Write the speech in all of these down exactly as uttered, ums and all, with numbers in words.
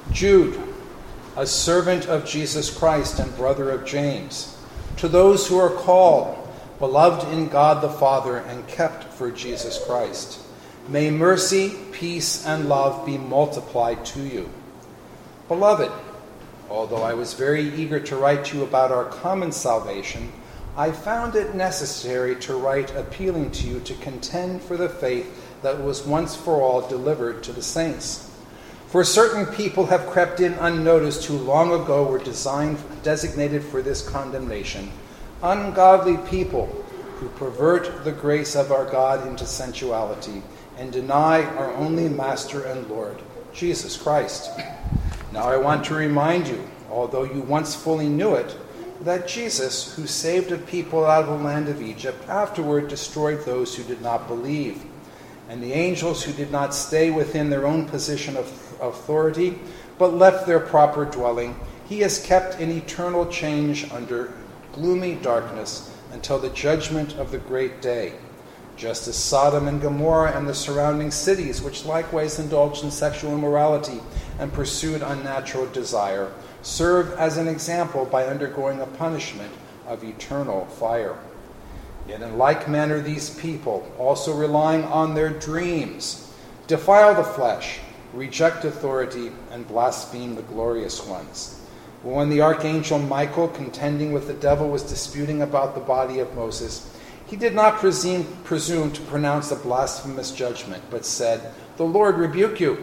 Jude, a servant of Jesus Christ and brother of James, to those who are called, beloved in God the Father, and kept for Jesus Christ, may mercy, peace, and love be multiplied to you. Beloved, although I was very eager to write to you about our common salvation, I found it necessary to write appealing to you to contend for the faith that was once for all delivered to the saints. For certain people have crept in unnoticed who long ago were designed, designated for this condemnation, ungodly people who pervert the grace of our God into sensuality and deny our only Master and Lord, Jesus Christ. Now I want to remind you, although you once fully knew it, that Jesus, who saved a people out of the land of Egypt, afterward destroyed those who did not believe. And the angels who did not stay within their own position of authority, but left their proper dwelling, he has kept in eternal change under gloomy darkness until the judgment of the great day. Just as Sodom and Gomorrah and the surrounding cities, which likewise indulged in sexual immorality and pursued unnatural desire, serve as an example by undergoing a punishment of eternal fire. Yet in like manner these people, also relying on their dreams, defile the flesh, reject authority, and blaspheme the glorious ones. When the archangel Michael, contending with the devil, was disputing about the body of Moses, he did not presume, presume to pronounce a blasphemous judgment, but said, "The Lord rebuke you."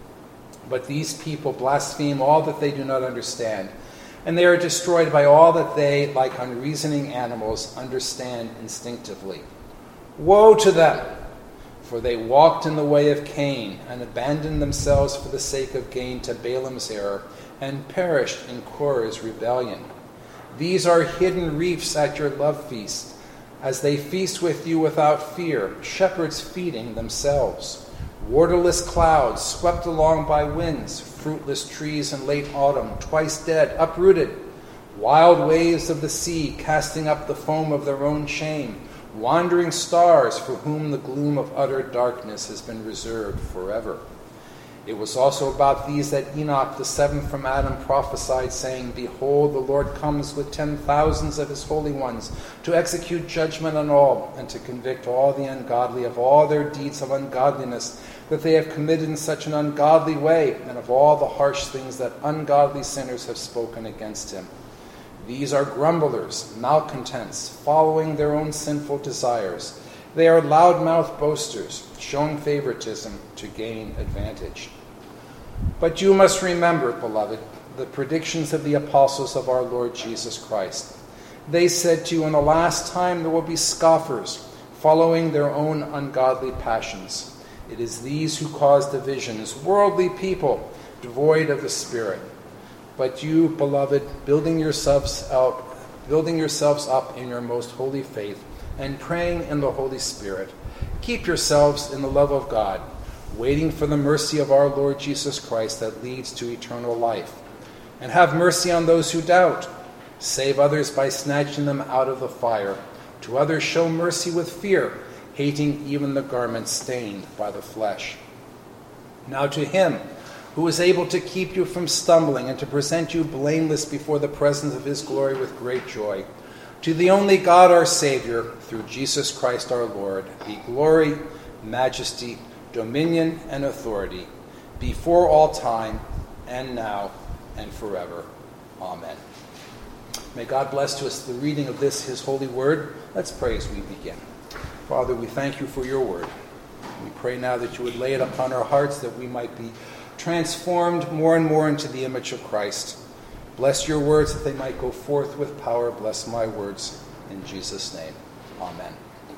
But these people blaspheme all that they do not understand, and they are destroyed by all that they, like unreasoning animals, understand instinctively. Woe to them! For they walked in the way of Cain, and abandoned themselves for the sake of gain to Balaam's error, and perished in Korah's rebellion. These are hidden reefs at your love feast, as they feast with you without fear, shepherds feeding themselves. Waterless clouds swept along by winds, fruitless trees in late autumn, twice dead, uprooted. Wild waves of the sea casting up the foam of their own shame, wandering stars for whom the gloom of utter darkness has been reserved forever. It was also about these that Enoch, the seventh from Adam, prophesied, saying, "Behold, the Lord comes with ten thousands of his holy ones to execute judgment on all, and to convict all the ungodly of all their deeds of ungodliness that they have committed in such an ungodly way, and of all the harsh things that ungodly sinners have spoken against him. These are grumblers, malcontents, following their own sinful desires. They are loud-mouthed boasters, showing favoritism to gain advantage." But you must remember, beloved, the predictions of the apostles of our Lord Jesus Christ. They said to you, in the last time there will be scoffers, following their own ungodly passions. It is these who cause divisions, worldly people, devoid of the Spirit. But you, beloved, building yourselves up, building yourselves up in your most holy faith, and praying in the Holy Spirit, keep yourselves in the love of God, waiting for the mercy of our Lord Jesus Christ that leads to eternal life. And have mercy on those who doubt. Save others by snatching them out of the fire. To others show mercy with fear, hating even the garment stained by the flesh. Now to him who is able to keep you from stumbling and to present you blameless before the presence of his glory with great joy, to the only God our Savior, through Jesus Christ our Lord, be glory, majesty, dominion, and authority, before all time, and now, and forever. Amen. May God bless to us the reading of this, his holy word. Let's pray as we begin. Father, we thank you for your word. We pray now that you would lay it upon our hearts, that we might be transformed more and more into the image of Christ. Bless your words that they might go forth with power. Bless my words in Jesus' name. Amen.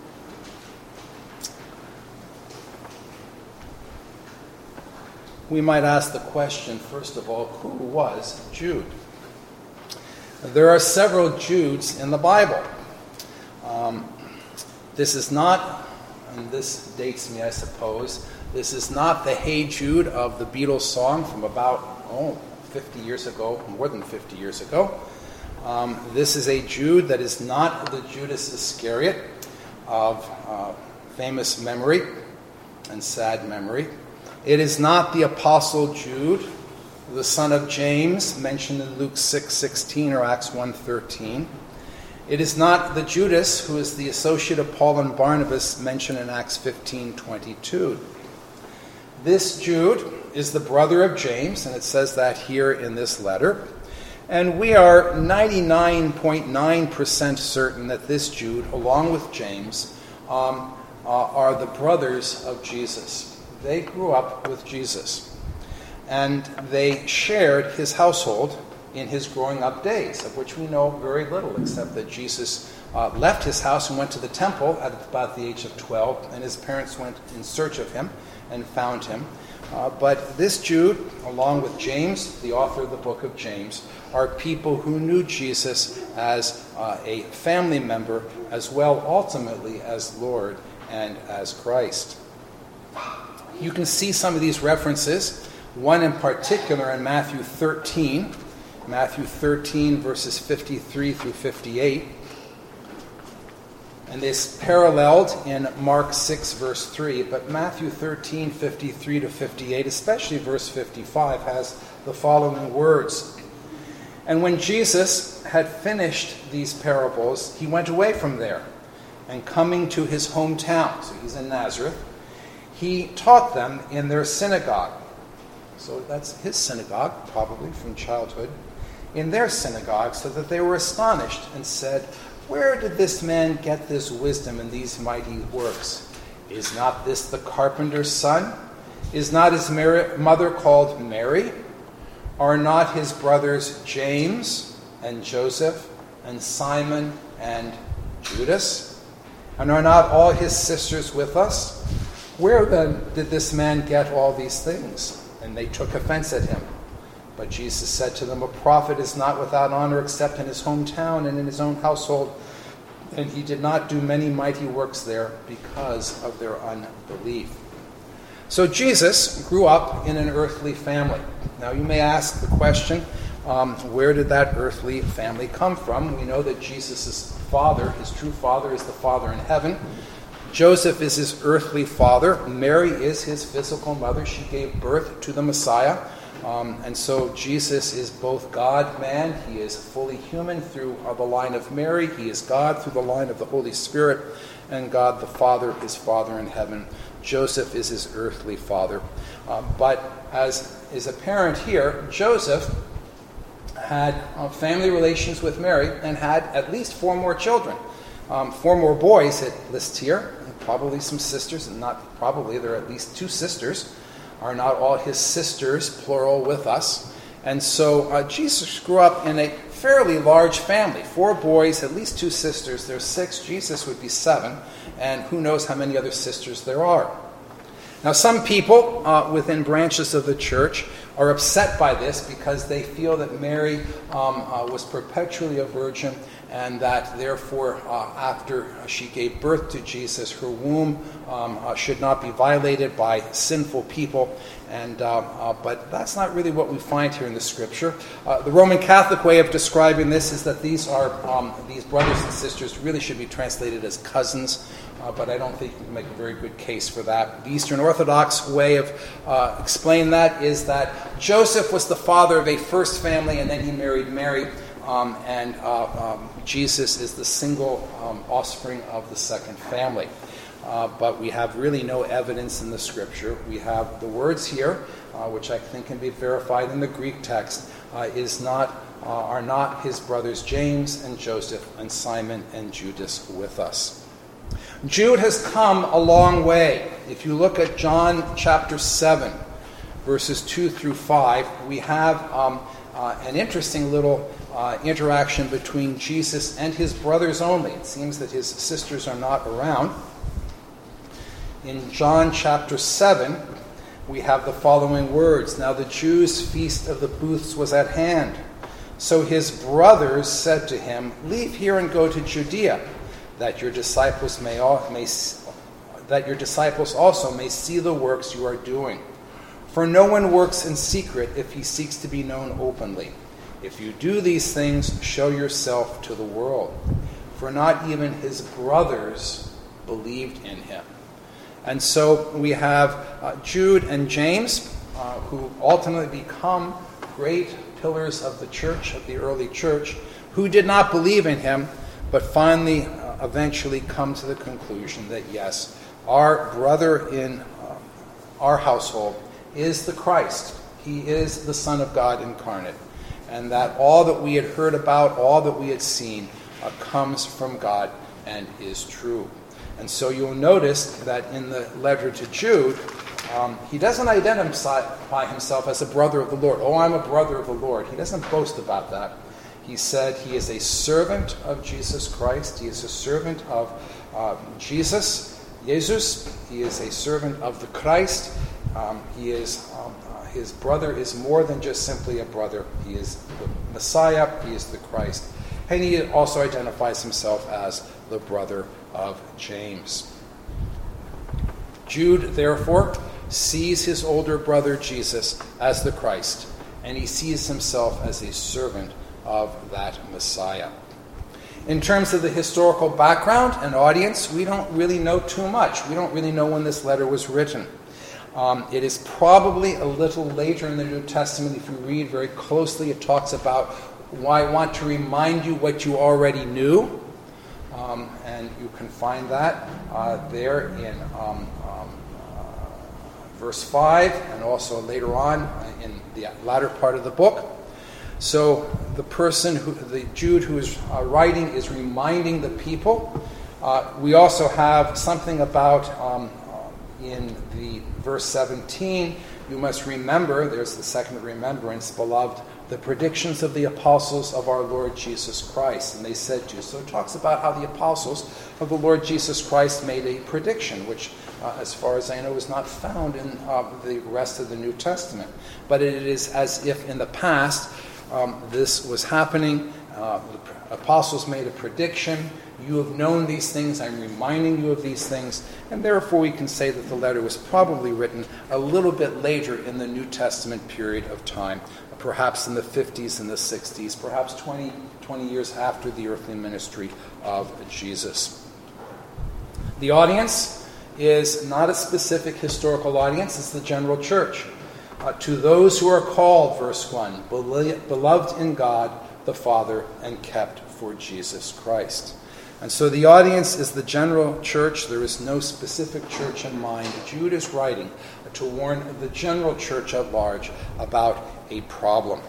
We might ask the question, first of all, who was Jude? There are several Judes in the Bible. Um, this is not, and this dates me, I suppose, this is not the Hey Jude of the Beatles song from about, oh, fifty years ago, more than fifty years ago. Um, this is a Jude that is not the Judas Iscariot of uh, famous memory and sad memory. It is not the Apostle Jude, the son of James, mentioned in Luke six sixteen or Acts one thirteen. It is not the Judas who is the associate of Paul and Barnabas, mentioned in Acts fifteen twenty-two. This Jude is the brother of James, and it says that here in this letter. And we are ninety-nine point nine percent certain that this Jude, along with James, um, uh, are the brothers of Jesus. They grew up with Jesus, and they shared his household in his growing up days, of which we know very little, except that Jesus uh, left his house and went to the temple at about the age of twelve, and his parents went in search of him and found him. Uh, but this Jude, along with James, the author of the book of James, are people who knew Jesus as uh, a family member, as well ultimately as Lord and as Christ. You can see some of these references, one in particular in Matthew thirteen, Matthew thirteen verses fifty-three through fifty-eight. And this paralleled in Mark six, verse three, but Matthew thirteen, fifty-three to fifty-eight, especially verse fifty-five, has the following words. And when Jesus had finished these parables, he went away from there, and coming to his hometown, so he's in Nazareth, he taught them in their synagogue. So that's his synagogue, probably from childhood, in their synagogue, so that they were astonished and said, "Where did this man get this wisdom and these mighty works? Is not this the carpenter's son? Is not his mother called Mary? Are not his brothers James and Joseph and Simon and Judas? And are not all his sisters with us? Where then did this man get all these things?" And they took offense at him. But Jesus said to them, "A prophet is not without honor except in his hometown and in his own household." And he did not do many mighty works there because of their unbelief. So Jesus grew up in an earthly family. Now you may ask the question, um, where did that earthly family come from? We know that Jesus' father, his true father, is the Father in heaven. Joseph is his earthly father. Mary is his physical mother. She gave birth to the Messiah. Um, and so Jesus is both God-man. He is fully human through uh, the line of Mary. He is God through the line of the Holy Spirit. And God the Father, his Father in heaven. Joseph is his earthly father. Uh, but as is apparent here, Joseph had uh, family relations with Mary and had at least four more children. Um, four more boys, it lists here. And probably some sisters, and not probably, there are at least two sisters. Are not all his sisters, plural, with us? And so uh, Jesus grew up in a fairly large family. Four boys, at least two sisters. There's six. Jesus would be seven. And who knows how many other sisters there are. Now, some people uh, within branches of the church are upset by this because they feel that Mary um, uh, was perpetually a virgin, and that therefore uh, after she gave birth to Jesus, her womb um, uh, should not be violated by sinful people. And uh, uh, but that's not really what we find here in the Scripture. Uh, the Roman Catholic way of describing this is that these are um, these brothers and sisters really should be translated as cousins, uh, but I don't think you can make a very good case for that. The Eastern Orthodox way of uh, explaining that is that Joseph was the father of a first family, and then he married Mary. Um, and uh, um, Jesus is the single um, offspring of the second family. Uh, but we have really no evidence in the Scripture. We have the words here, uh, which I think can be verified in the Greek text, uh, is not uh, are not his brothers James and Joseph and Simon and Judas with us. Jude has come a long way. If you look at John chapter seven, verses two through five, we have um, uh, an interesting little Uh, interaction between Jesus and his brothers only. It seems that his sisters are not around. In John chapter seven, we have the following words. Now the Jews' feast of the booths was at hand. So his brothers said to him, "Leave here and go to Judea, that your disciples may, all, may that your disciples also may see the works you are doing. For no one works in secret if he seeks to be known openly. If you do these things, show yourself to the world." For not even his brothers believed in him. And so we have uh, Jude and James, uh, who ultimately become great pillars of the church, of the early church, who did not believe in him, but finally, uh, eventually come to the conclusion that yes, our brother in uh, our household is the Christ. He is the Son of God incarnate. And that all that we had heard about, all that we had seen, uh, comes from God and is true. And so you'll notice that in the letter to Jude, um, he doesn't identify himself as a brother of the Lord. Oh, I'm a brother of the Lord. He doesn't boast about that. He said he is a servant of Jesus Christ. He is a servant of uh, Jesus, Jesus. He is a servant of the Christ. Um, he is um, uh, his brother is more than just simply a brother. He is the Messiah. He is the Christ. And he also identifies himself as the brother of James. Jude, therefore, sees his older brother Jesus as the Christ, and he sees himself as a servant of that Messiah. In terms of the historical background and audience, we don't really know too much. We don't really know when this letter was written. Um, it is probably a little later in the New Testament. If you read very closely, it talks about why I want to remind you what you already knew. Um, and you can find that uh, there in um, um, uh, verse five, and also later on in the latter part of the book. So the person, who, the Jude who is uh, writing, is reminding the people. Uh, we also have something about, um, uh, in the verse seventeen, you must remember, there's the second remembrance, beloved, the predictions of the apostles of our Lord Jesus Christ. And they said to you. So it talks about how the apostles of the Lord Jesus Christ made a prediction, which, uh, as far as I know, is not found in uh, the rest of the New Testament. But it is as if in the past um, this was happening. Uh, the apostles made a prediction. You have known these things. I'm reminding you of these things. And therefore we can say that the letter was probably written a little bit later in the New Testament period of time. Perhaps in the fifties and the sixties, perhaps twenty, twenty years after the earthly ministry of Jesus. The audience is not a specific historical audience, it's the general church. Uh, to those who are called, verse one, beloved in God the Father and kept for Jesus Christ. And so the audience is the general church. There is no specific church in mind. Jude is writing to warn the general church at large about a problem.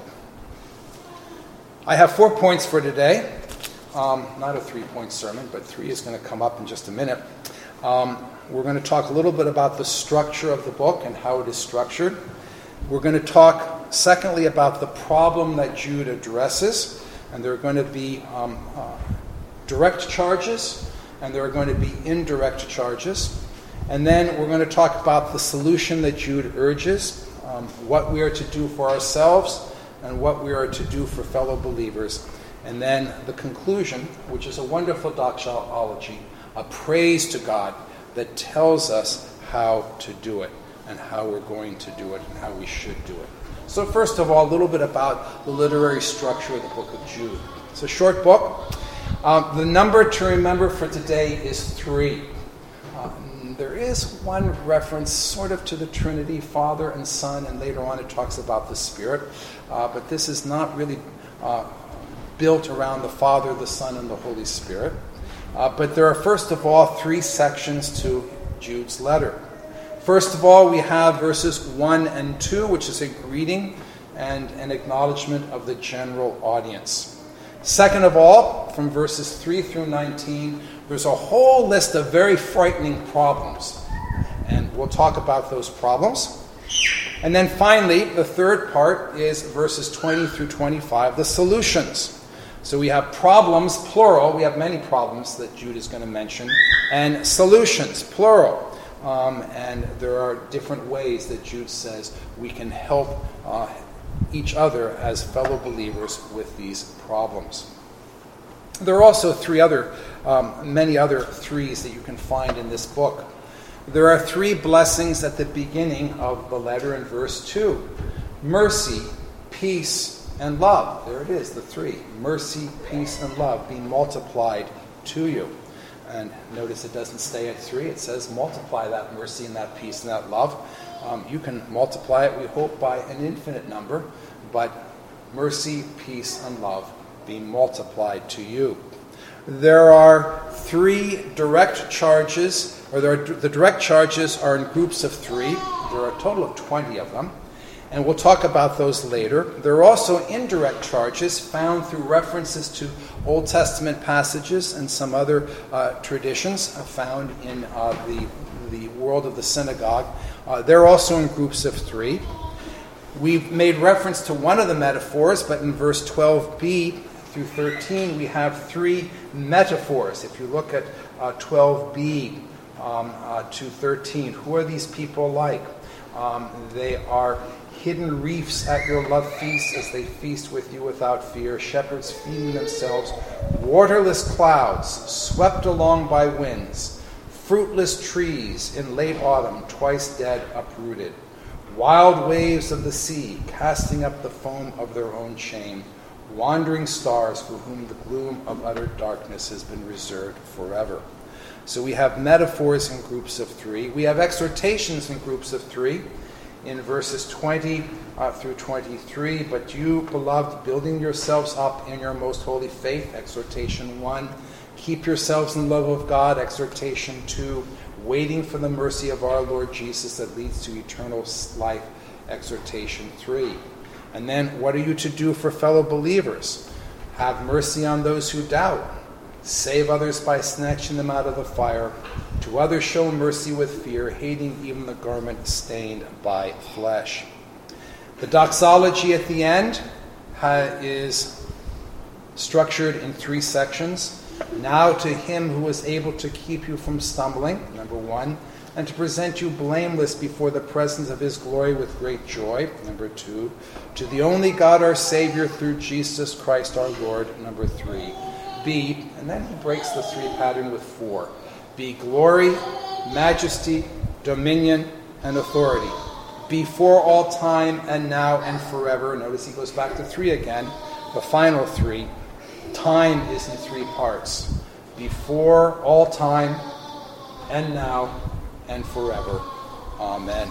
I have four points for today. Um, not a three-point sermon, but three is going to come up in just a minute. Um, we're going to talk a little bit about the structure of the book and how it is structured. We're going to talk, secondly, about the problem that Jude addresses. And there are going to be um, uh, direct charges, and there are going to be indirect charges. And then we're going to talk about the solution that Jude urges, um, what we are to do for ourselves and what we are to do for fellow believers. And then the conclusion, which is a wonderful doxology, a praise to God that tells us how to do it and how we're going to do it and how we should do it. So first of all, a little bit about the literary structure of the book of Jude. It's a short book. Um, the number to remember for today is three. Uh, there is one reference sort of to the Trinity, Father and Son, and later on it talks about the Spirit. Uh, but this is not really uh, built around the Father, the Son, and the Holy Spirit. Uh, but there are, first of all, three sections to Jude's letter. First of all, we have verses one and two, which is a greeting and an acknowledgement of the general audience. Second of all, from verses three through nineteen, there's a whole list of very frightening problems. And we'll talk about those problems. And then finally, the third part is verses twenty through twenty-five, the solutions. So we have problems, plural. We have many problems that Jude is going to mention. And solutions, plural. Um, and there are different ways that Jude says we can help uh, each other as fellow believers with these problems. There are also three other, um, many other threes that you can find in this book. There are three blessings at the beginning of the letter in verse two. Mercy, peace, and love. There it is, the three. Mercy, peace, and love being multiplied to you. And notice it doesn't stay at three. It says multiply that mercy and that peace and that love. Um, you can multiply it, we hope, by an infinite number, but mercy, peace, and love be multiplied to you. There are three direct charges, or there are, the direct charges are in groups of three. There are a total of twenty of them, and we'll talk about those later. There are also indirect charges found through references to Old Testament passages and some other uh, traditions found in uh, the, the world of the synagogue. Uh, they're also in groups of three. We've made reference to one of the metaphors, but in verse twelve b through thirteen, we have three metaphors. If you look at uh, twelve b um, uh, to thirteen, who are these people like? Um, they are hidden reefs at your love feast as they feast with you without fear, shepherds feeding themselves, waterless clouds swept along by winds, fruitless trees in late autumn, twice dead, uprooted, wild waves of the sea casting up the foam of their own shame, wandering stars for whom the gloom of utter darkness has been reserved forever. So we have metaphors in groups of three. We have exhortations in groups of three in verses twenty uh, through twenty-three. But you, beloved, building yourselves up in your most holy faith, exhortation one. Keep yourselves in the love of God, exhortation two. Waiting for the mercy of our Lord Jesus that leads to eternal life, exhortation three. And then, what are you to do for fellow believers? Have mercy on those who doubt. Save others by snatching them out of the fire. To others show mercy with fear, hating even the garment stained by flesh. The doxology at the end ha- is structured in three sections. Now to him who is able to keep you from stumbling, number one, and to present you blameless before the presence of his glory with great joy, number two, to the only God our Savior through Jesus Christ our Lord, number three, be, and then he breaks the three pattern with four, be glory, majesty, dominion, and authority, before all time and now and forever. Notice he goes back to three again, the final three. Time is in three parts, before all time and now and forever. Amen.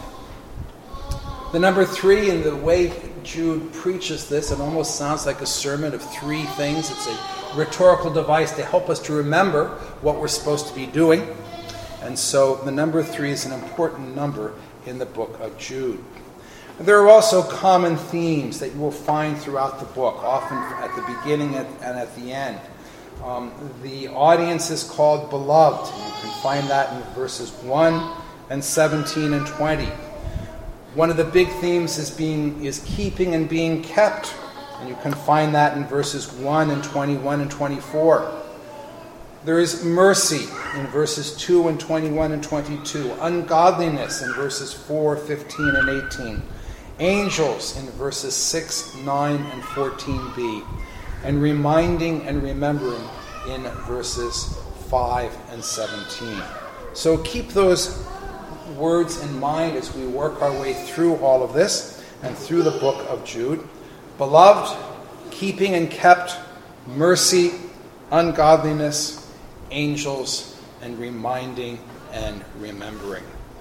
The number three, in the way Jude preaches this, it almost sounds like a sermon of three things. It's a rhetorical device to help us to remember what we're supposed to be doing. And so the number three is an important number in the book of Jude. There are also common themes that you will find throughout the book, often at the beginning and at the end. Um, the audience is called beloved. You can find that in verses one and seventeen and twenty. One of the big themes is being is keeping and being kept, and you can find that in verses one and twenty-one and twenty-four. There is mercy in verses two and twenty-one and twenty-two. Ungodliness in verses four, fifteen, and eighteen. Angels in verses six, nine, and fourteen b. And reminding and remembering in verses five and seventeen. So keep those words in mind as we work our way through all of this and through the book of Jude. Beloved, keeping and kept, mercy, ungodliness, angels, and reminding and remembering.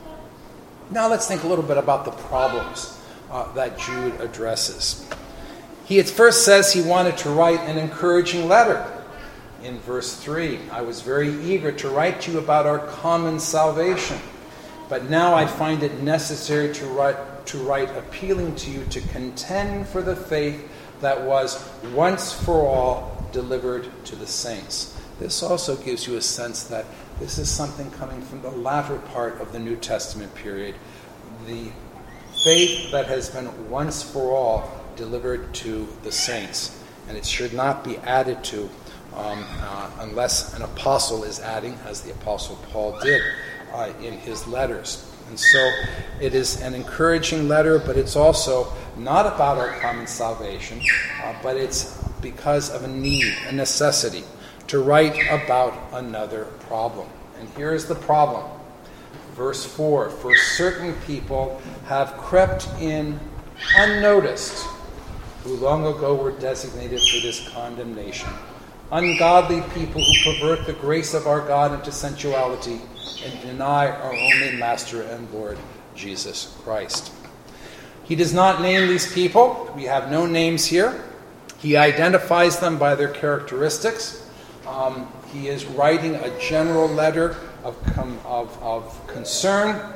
Now let's think a little bit about the problems uh, that Jude addresses. He at first says he wanted to write an encouraging letter. In verse three, I was very eager to write to you about our common salvation, but now I find it necessary to write, to write appealing to you to contend for the faith that was once for all delivered to the saints. This also gives you a sense that this is something coming from the latter part of the New Testament period. The faith that has been once for all delivered to the saints. And it should not be added to um, uh, unless an apostle is adding, as the Apostle Paul did uh, in his letters. And so it is an encouraging letter, but it's also not about our common salvation, uh, but it's because of a need, a necessity, to write about another problem. And here is the problem. Verse four, for certain people have crept in unnoticed, who long ago were designated for this condemnation. Ungodly people who pervert the grace of our God into sensuality and deny our only Master and Lord, Jesus Christ. He does not name these people. We have no names here. He identifies them by their characteristics. Um, he is writing a general letter of, com- of, of concern.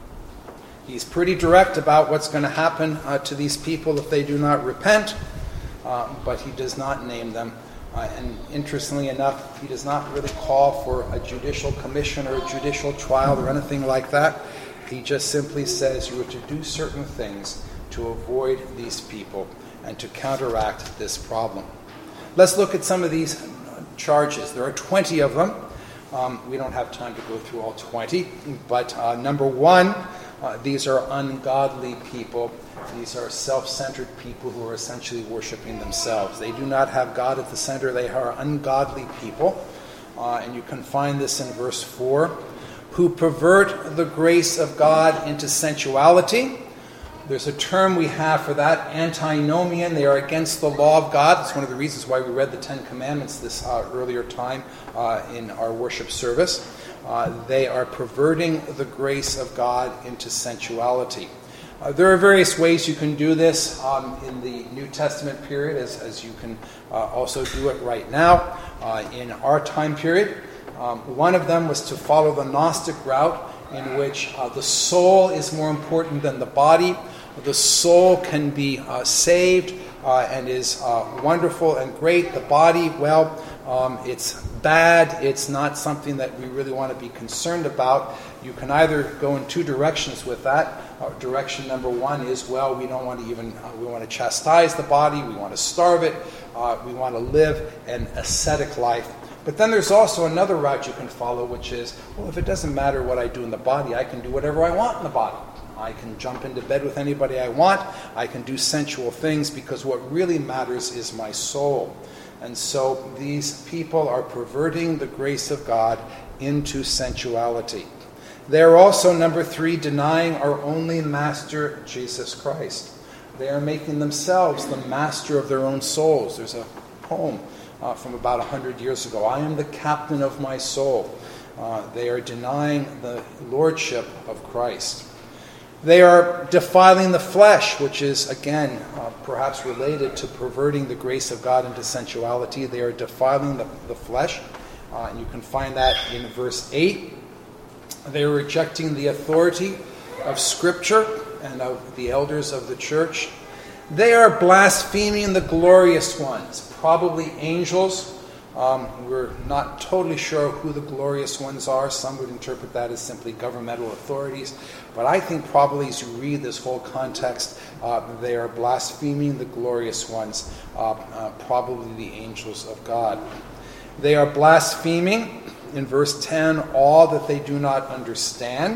He's pretty direct about what's going to happen uh, to these people if they do not repent, uh, but he does not name them. Uh, and interestingly enough, he does not really call for a judicial commission or a judicial trial or anything like that. He just simply says you are to do certain things to avoid these people and to counteract this problem. Let's look at some of these charges. There are twenty of them. Um, we don't have time to go through all twenty, but uh, number one, uh, these are ungodly people. These are self-centered people who are essentially worshiping themselves. They do not have God at the center. They are ungodly people. Uh, and you can find this in verse four. Who pervert the grace of God into sensuality. There's a term we have for that, antinomian. They are against the law of God. It's one of the reasons why we read the Ten Commandments this uh, earlier time uh, in our worship service. Uh, they are perverting the grace of God into sensuality. Uh, there are various ways you can do this um, in the New Testament period, as, as you can uh, also do it right now uh, in our time period. Um, one of them was to follow the Gnostic route, in which uh, the soul is more important than the body. The soul can be uh, saved uh, and is uh, wonderful and great. The body, well, um, it's bad. It's not something that we really want to be concerned about. You can either go in two directions with that. Uh, direction number one is, well, we don't want to even, uh, we want to chastise the body. We want to starve it. Uh, we want to live an ascetic life. But then there's also another route you can follow, which is, well, if it doesn't matter what I do in the body, I can do whatever I want in the body. I can jump into bed with anybody I want. I can do sensual things because what really matters is my soul. And so these people are perverting the grace of God into sensuality. They are also, number three, denying our only master, Jesus Christ. They are making themselves the master of their own souls. There's a poem Uh, from about one hundred years ago. I am the captain of my soul. Uh, they are denying the lordship of Christ. They are defiling the flesh, which is, again, uh, perhaps related to perverting the grace of God into sensuality. They are defiling the, the flesh, uh, and you can find that in verse eight. They are rejecting the authority of Scripture and of the elders of the church. They are blaspheming the glorious ones, probably angels. Um, we're not totally sure who the glorious ones are. Some would interpret that as simply governmental authorities. But I think probably as you read this whole context, uh, they are blaspheming the glorious ones, uh, uh, probably the angels of God. They are blaspheming, in verse ten, all that they do not understand.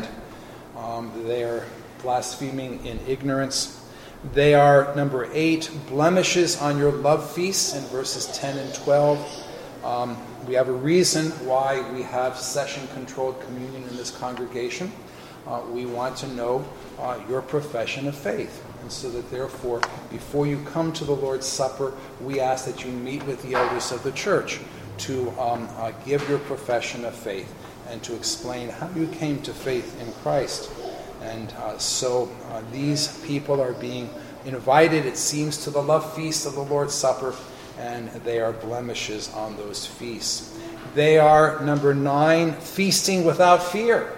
Um, they are blaspheming in ignorance. They are, number eight, blemishes on your love feasts in verses ten and twelve. Um, we have a reason why we have session-controlled communion in this congregation. Uh, we want to know uh, your profession of faith. And so that therefore, before you come to the Lord's Supper, we ask that you meet with the elders of the church to um, uh, give your profession of faith and to explain how you came to faith in Christ. And uh, so uh, these people are being invited, it seems, to the love feast of the Lord's Supper, and they are blemishes on those feasts. They are, number nine, feasting without fear.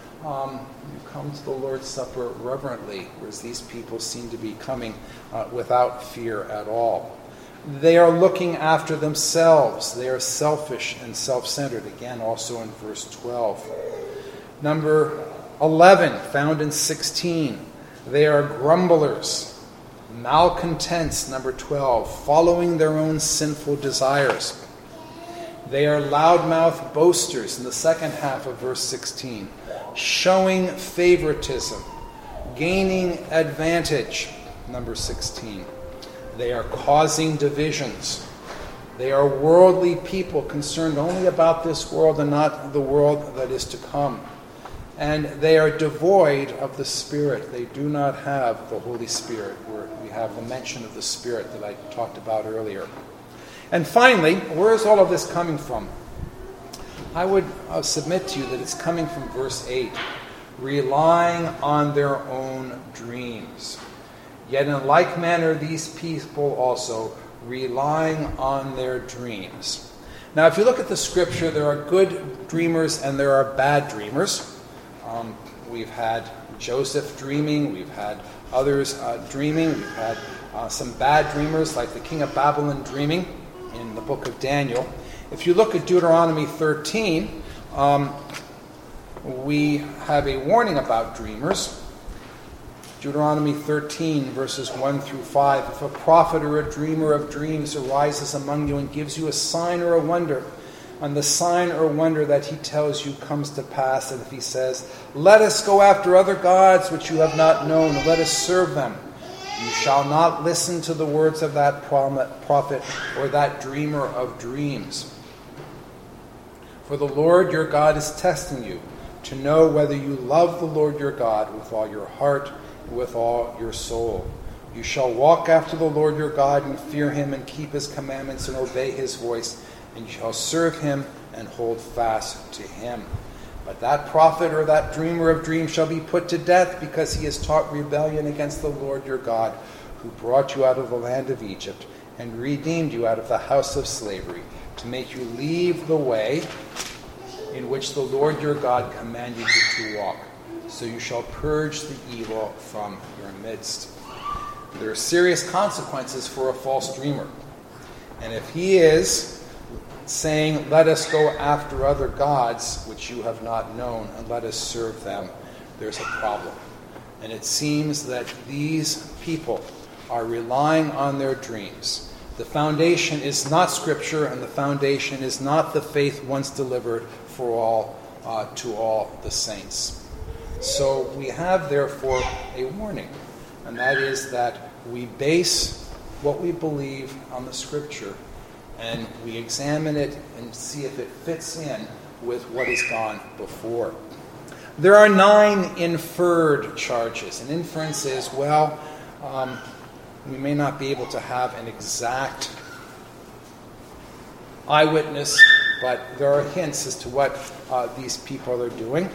Um, you come to the Lord's Supper reverently, whereas these people seem to be coming uh, without fear at all. They are looking after themselves. They are selfish and self-centered, again, also in verse twelve. Number eleven, found in sixteen, they are grumblers, malcontents, number twelve, following their own sinful desires. They are loudmouth boasters in the second half of verse sixteen, showing favoritism, gaining advantage, number sixteen. They are causing divisions. They are worldly people concerned only about this world and not the world that is to come. And they are devoid of the Spirit. They do not have the Holy Spirit, where we have the mention of the Spirit that I talked about earlier. And finally, where is all of this coming from? I would uh, submit to you that it's coming from verse eight, relying on their own dreams. Yet in like manner, these people also, relying on their dreams. Now, if you look at the scripture, there are good dreamers and there are bad dreamers. Um, we've had Joseph dreaming, we've had others uh, dreaming, we've had uh, some bad dreamers like the king of Babylon dreaming in the book of Daniel. If you look at Deuteronomy thirteen, um, we have a warning about dreamers. Deuteronomy thirteen, verses one through five. If a prophet or a dreamer of dreams arises among you and gives you a sign or a wonder, and the sign or wonder that he tells you comes to pass, and if he says, "Let us go after other gods which you have not known, and let us serve them," you shall not listen to the words of that prophet or that dreamer of dreams. For the Lord your God is testing you, to know whether you love the Lord your God with all your heart and with all your soul. You shall walk after the Lord your God and fear him and keep his commandments and obey his voice, and you shall serve him and hold fast to him. But that prophet or that dreamer of dreams shall be put to death, because he has taught rebellion against the Lord your God, who brought you out of the land of Egypt and redeemed you out of the house of slavery, to make you leave the way in which the Lord your God commanded you to walk. So you shall purge the evil from your midst. There are serious consequences for a false dreamer. And if he is saying, "Let us go after other gods which you have not known, and let us serve them," there's a problem. And it seems that these people are relying on their dreams. The foundation is not Scripture, and the foundation is not the faith once delivered for all uh, to all the saints. So we have, therefore, a warning, and that is that we base what we believe on the Scripture, and we examine it and see if it fits in with what has gone before. There are nine inferred charges. An inference is, well, um, we may not be able to have an exact eyewitness, but there are hints as to what uh, these people are doing.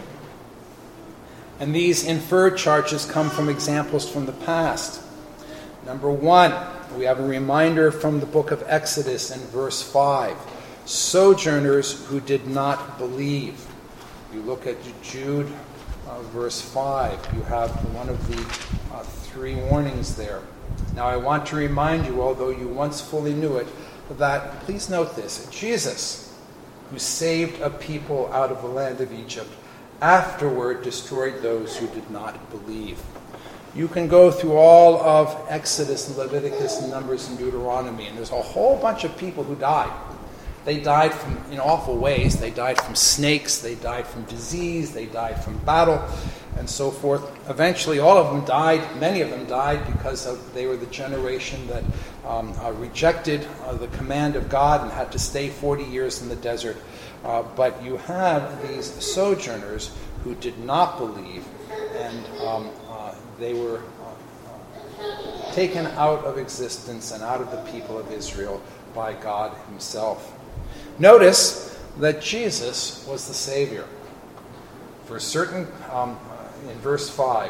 And these inferred charges come from examples from the past. Number one, we have a reminder from the book of Exodus in verse five. Sojourners who did not believe. You look at Jude, uh, verse five. You have one of the uh, three warnings there. Now I want to remind you, although you once fully knew it, that, please note this, Jesus, who saved a people out of the land of Egypt, afterward destroyed those who did not believe. You can go through all of Exodus and Leviticus and Numbers and Deuteronomy, and there's a whole bunch of people who died. They died from in awful ways. They died from snakes, they died from disease, they died from battle, and so forth. Eventually, all of them died. Many of them died because of, they were the generation that um, uh, rejected uh, the command of God and had to stay forty years in the desert. Uh, but you have these sojourners who did not believe, and um, uh, they were uh, uh, taken out of existence and out of the people of Israel by God himself. Notice that Jesus was the Savior. For certain, um, in verse five,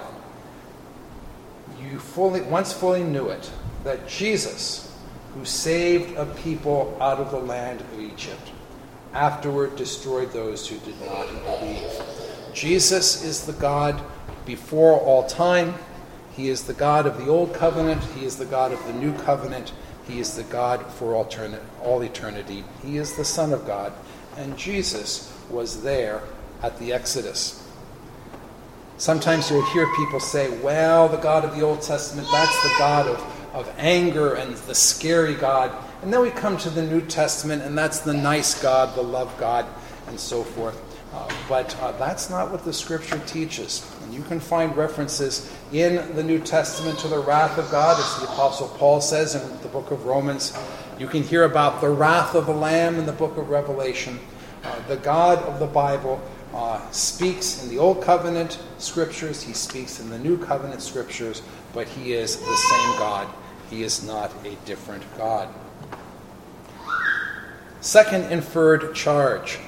you fully once fully knew it, that Jesus, who saved a people out of the land of Egypt, afterward destroyed those who did not believe. Jesus is the God before all time. He is the God of the Old Covenant. He is the God of the New Covenant. He is the God for all eternity. He is the Son of God. And Jesus was there at the Exodus. Sometimes you'll hear people say, well, the God of the Old Testament, that's the God of, of anger and the scary God. And then we come to the New Testament, and that's the nice God, the love God, and so forth. Uh, but uh, that's not what the Scripture teaches. And you can find references in the New Testament to the wrath of God, as the Apostle Paul says in the book of Romans. You can hear about the wrath of the Lamb in the book of Revelation. Uh, the God of the Bible uh, speaks in the Old Covenant Scriptures. He speaks in the New Covenant Scriptures. But he is the same God. He is not a different God. Second inferred charge.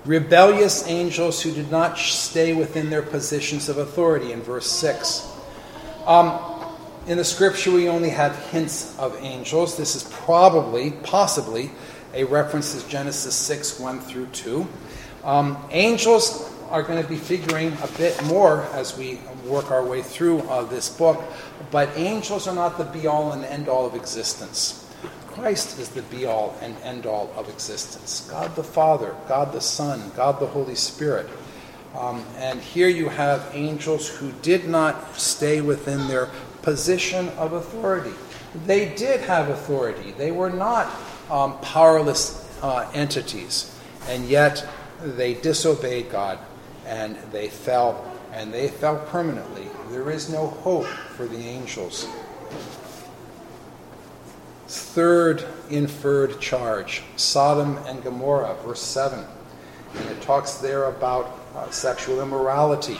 Rebellious angels who did not stay within their positions of authority in verse six. Um, in the scripture, we only have hints of angels. This is probably, possibly, a reference to Genesis six, one through two. Um, angels are going to be figuring a bit more as we work our way through uh, this book, but angels are not the be-all and end-all of existence. Christ is the be-all and end-all of existence. God the Father, God the Son, God the Holy Spirit. Um, and here you have angels who did not stay within their position of authority. They did have authority. They were not um, powerless uh, entities, and yet they disobeyed God, and they fell, and they fell permanently. There is no hope for the angels. Third inferred charge, Sodom and Gomorrah, verse seven. And it talks there about uh, sexual immorality.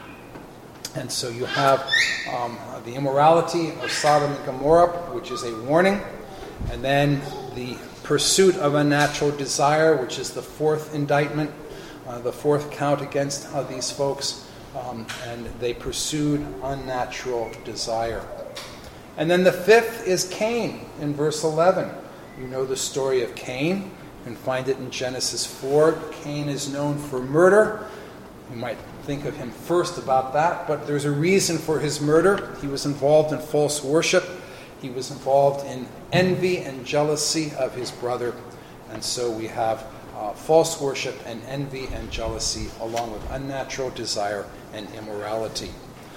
And so you have um, the immorality of Sodom and Gomorrah, which is a warning, and then the pursuit of unnatural desire, which is the fourth indictment, uh, the fourth count against uh, these folks, um, and they pursued unnatural desire. And then the fifth is Cain in verse eleven. You know the story of Cain. You can find it in Genesis four. Cain is known for murder. You might think of him first about that, but there's a reason for his murder. He was involved in false worship. He was involved in envy and jealousy of his brother. And so we have uh, false worship and envy and jealousy along with unnatural desire and immorality.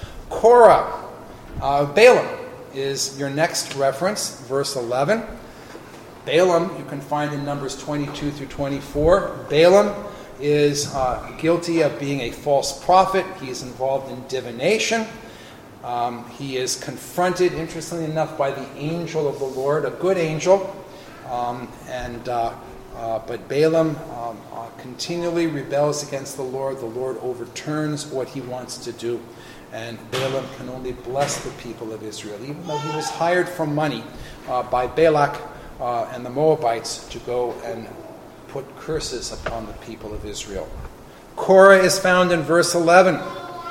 Korah, uh, Balaam, is your next reference, verse eleven. Balaam, you can find in Numbers twenty-two through twenty-four. Balaam is uh, guilty of being a false prophet. He is involved in divination. Um, he is confronted, interestingly enough, by the angel of the Lord, a good angel. Um, and uh, uh, but Balaam um, uh, continually rebels against the Lord. The Lord overturns what he wants to do. And Balaam can only bless the people of Israel, even though he was hired for money uh, by Balak uh, and the Moabites to go and put curses upon the people of Israel. Korah is found in verse eleven.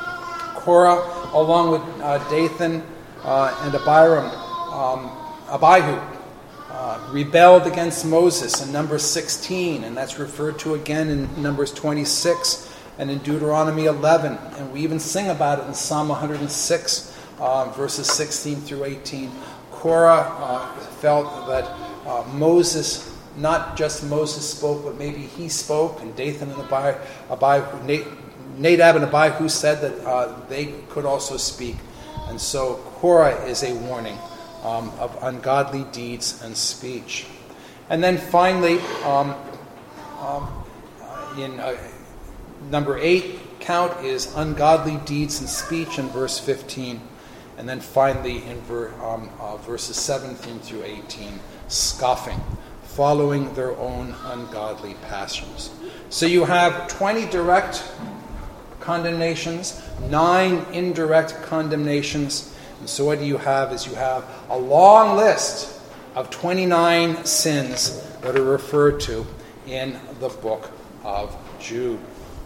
Korah, along with uh, Dathan uh, and Abiram, um, Abihu, uh, rebelled against Moses in Numbers sixteen, and that's referred to again in Numbers twenty-six. And in Deuteronomy eleven, and we even sing about it in Psalm one hundred six, uh, verses sixteen through eighteen. Korah uh, felt that uh, Moses, not just Moses spoke, but maybe he spoke, and Dathan and Abihu, Abihu, Nadab and Abihu said that uh, they could also speak. And so Korah is a warning um, of ungodly deeds and speech. And then finally, um, um, in... Uh, Number eight count is ungodly deeds and speech in verse fifteen. And then finally in ver, um, uh, verses seventeen through eighteen, scoffing, following their own ungodly passions. So you have twenty direct condemnations, nine indirect condemnations. And so what do you have is you have a long list of twenty-nine sins that are referred to in the book of Jude.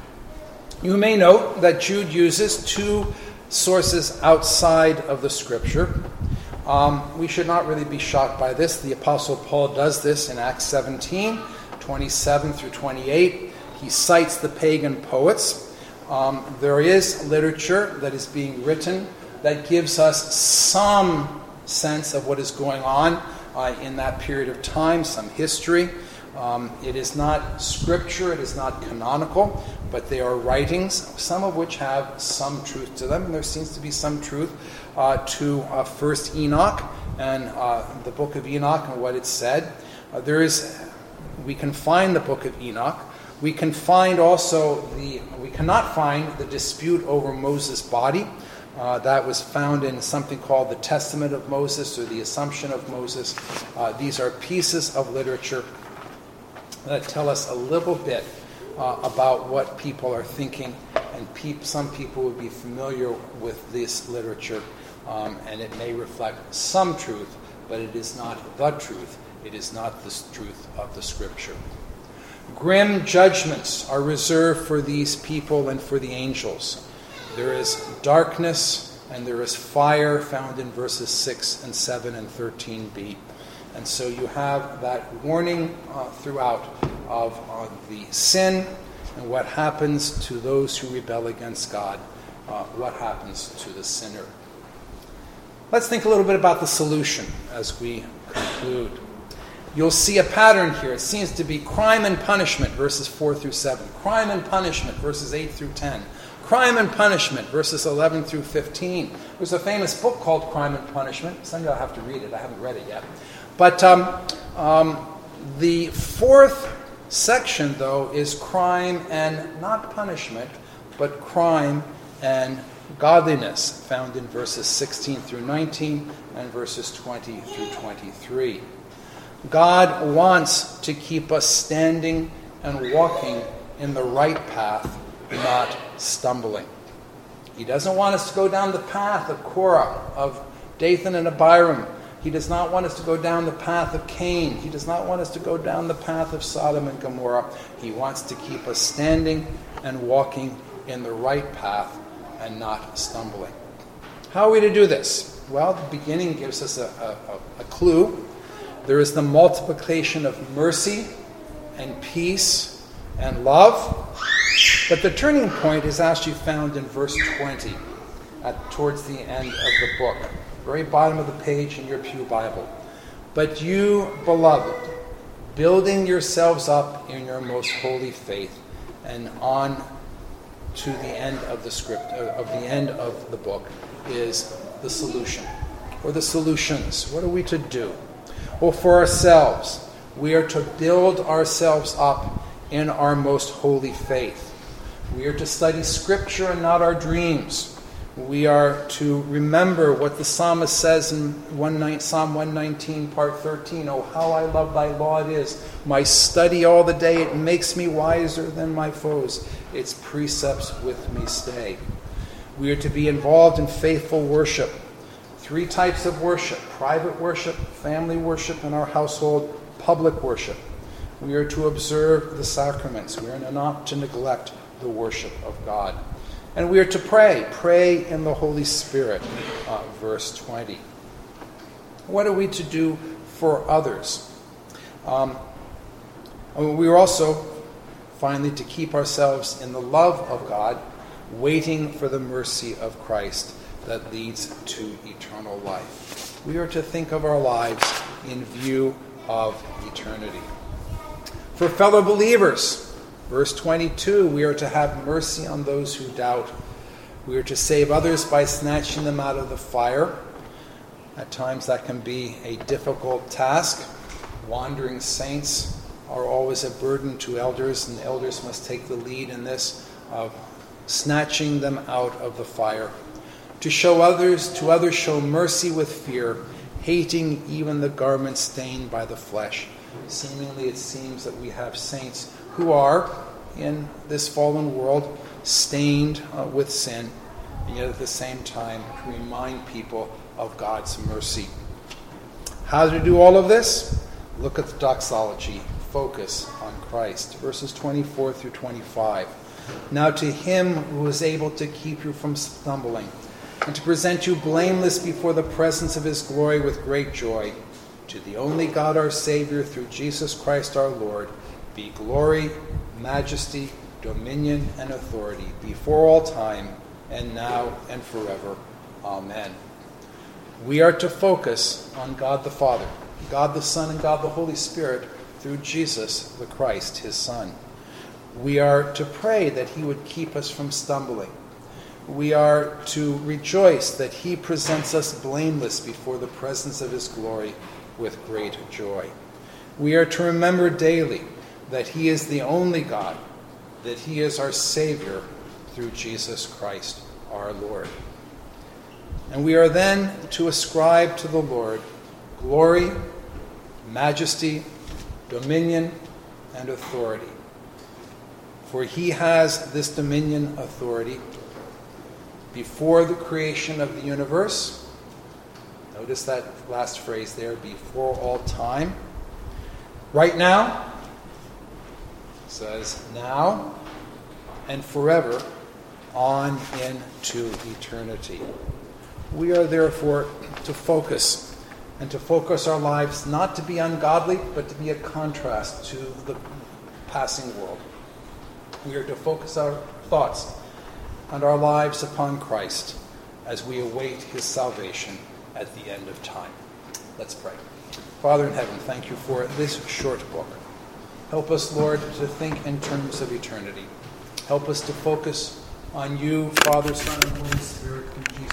You may note that Jude uses two sources outside of the Scripture. Um, we should not really be shocked by this. The Apostle Paul does this in Acts seventeen, twenty-seven through twenty-eight. He cites the pagan poets. Um, there is literature that is being written that gives us some sense of what is going on uh, in that period of time, some history. Um, it is not scripture, it is not canonical, but they are writings, some of which have some truth to them, and there seems to be some truth uh, to uh, First Enoch and uh, the book of Enoch and what it said. Uh, there is, we can find the book of Enoch. We can find also the, we cannot find the dispute over Moses' body. Uh, that was found in something called the Testament of Moses or the Assumption of Moses. Uh, these are pieces of literature that tell us a little bit uh, about what people are thinking, and pe- some people would be familiar with this literature, um, and it may reflect some truth, but it is not the truth. It is not the truth of the Scripture. Grim judgments are reserved for these people and for the angels. There is darkness and there is fire found in verses six and seven and thirteen b. And so you have that warning uh, throughout of uh, the sin and what happens to those who rebel against God, uh, what happens to the sinner. Let's think a little bit about the solution as we conclude. You'll see a pattern here. It seems to be crime and punishment, verses four through seven. Crime and punishment, verses eight through ten. Crime and punishment, verses eleven through fifteen. There's a famous book called Crime and Punishment. Some of you will have to read it. I haven't read it yet. But um, um, the fourth section, though, is crime and not punishment, but crime and godliness, found in verses sixteen through nineteen and verses twenty through twenty-three. God wants to keep us standing and walking in the right path, not stumbling. He doesn't want us to go down the path of Korah, of Dathan and Abiram. He does not want us to go down the path of Cain. He does not want us to go down the path of Sodom and Gomorrah. He wants to keep us standing and walking in the right path and not stumbling. How are we to do this? Well, the beginning gives us a, a, a clue. There is the multiplication of mercy and peace and love. But the turning point is actually found in verse twenty, at, towards the end of the book. Very bottom of the page in your Pew Bible. But you, beloved, building yourselves up in your most holy faith, and on to the end of the script, of the end of the book, is the solution, or the solutions. What are we to do? Well, for ourselves, we are to build ourselves up in our most holy faith. We are to study Scripture and not our dreams. We are to remember what the psalmist says in Psalm one nineteen, part thirteen. Oh, how I love thy law it is. My study all the day, it makes me wiser than my foes. Its precepts with me stay. We are to be involved in faithful worship. Three types of worship: private worship, family worship in our household, public worship. We are to observe the sacraments. We are not to neglect the worship of God. And we are to pray. Pray in the Holy Spirit, uh, verse twenty. What are we to do for others? Um, we are also, finally, to keep ourselves in the love of God, waiting for the mercy of Christ that leads to eternal life. We are to think of our lives in view of eternity. For fellow believers, verse twenty-two, we are to have mercy on those who doubt. We are to save others by snatching them out of the fire. At times that can be a difficult task. Wandering saints are always a burden to elders, and elders must take the lead in this, of snatching them out of the fire. To show others, to others show mercy with fear, hating even the garment stained by the flesh. Seemingly it seems that we have saints who are, in this fallen world, stained uh, with sin, and yet at the same time to remind people of God's mercy. How to do all of this? Look at the doxology. Focus on Christ. Verses twenty-four through twenty-five. Now to him who is able to keep you from stumbling, and to present you blameless before the presence of his glory with great joy, to the only God our Savior, through Jesus Christ our Lord, be glory, majesty, dominion, and authority before all time, and now and forever. Amen. We are to focus on God the Father, God the Son, and God the Holy Spirit through Jesus the Christ, his Son. We are to pray that he would keep us from stumbling. We are to rejoice that he presents us blameless before the presence of his glory with great joy. We are to remember daily that he is the only God, that he is our Savior through Jesus Christ our Lord. And we are then to ascribe to the Lord glory, majesty, dominion, and authority. For he has this dominion authority before the creation of the universe. Notice that last phrase there, before all time. Right now, says, now and forever on into eternity. We are therefore to focus, and to focus our lives not to be ungodly, but to be a contrast to the passing world. We are to focus our thoughts and our lives upon Christ as we await his salvation at the end of time. Let's pray. Father in heaven, thank you for this short book. Help us, Lord, to think in terms of eternity. Help us to focus on you, Father, Son, and Holy Spirit, in Jesus'